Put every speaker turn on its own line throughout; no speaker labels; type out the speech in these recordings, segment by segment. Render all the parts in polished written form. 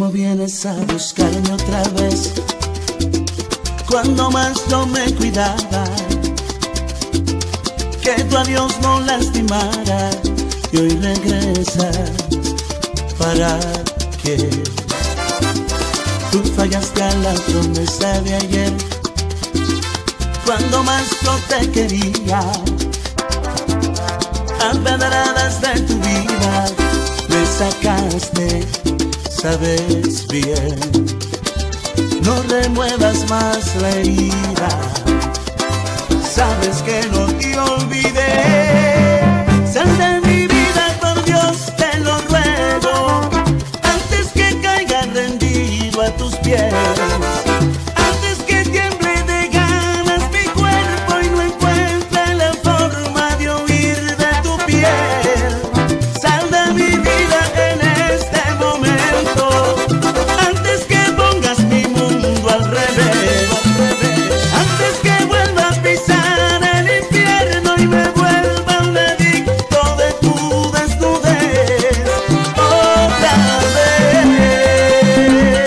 ¿Cómo vienes a buscarme otra vez? Cuando más yo me cuidaba, que tu adiós no lastimara, y hoy regresas. ¿Para qué? Tú fallaste a la promesa de ayer, cuando más yo te quería. A pedradas de tu vida me sacaste, sabes bien. No remuevas más la herida, sabes que no te olvidé. Sal de mi vida, por Dios te lo ruego, antes que caiga rendido a tus pies, antes que tiemble de ganas mi cuerpo y no encuentre la forma de huir de tu piel. Sal de mi vida en este momento, antes que pongas mi mundo al revés, antes que vuelva a pisar el infierno y me vuelva un edicto de tu desnudez otra vez.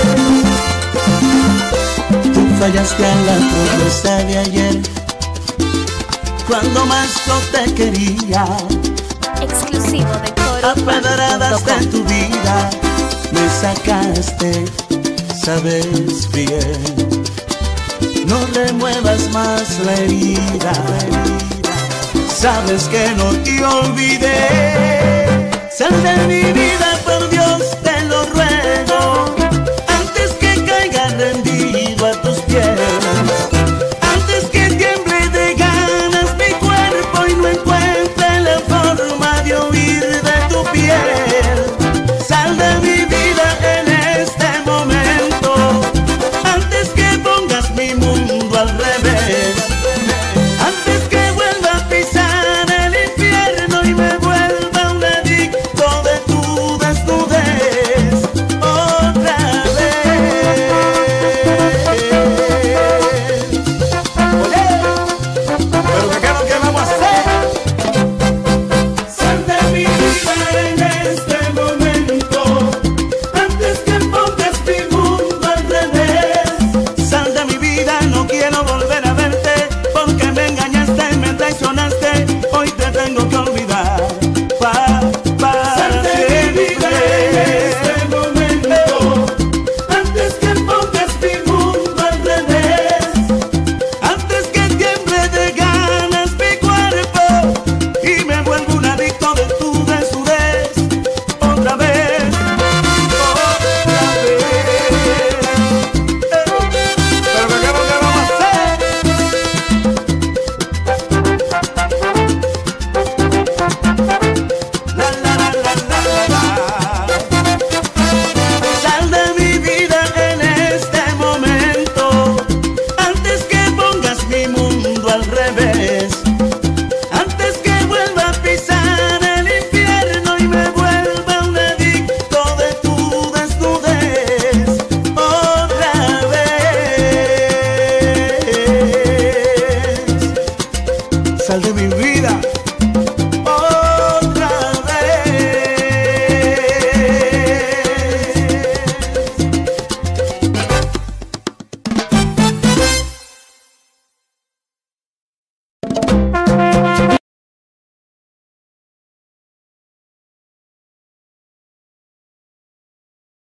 Tú fallaste a la promesa de ayer, cuando más yo te quería.
Exclusivo de
A pedradas de
coro.com.
tu vida me sacaste, sabes bien. No remuevas más la herida, sabes que no te olvidé. Sal de mi vida, por Dios te lo ruego,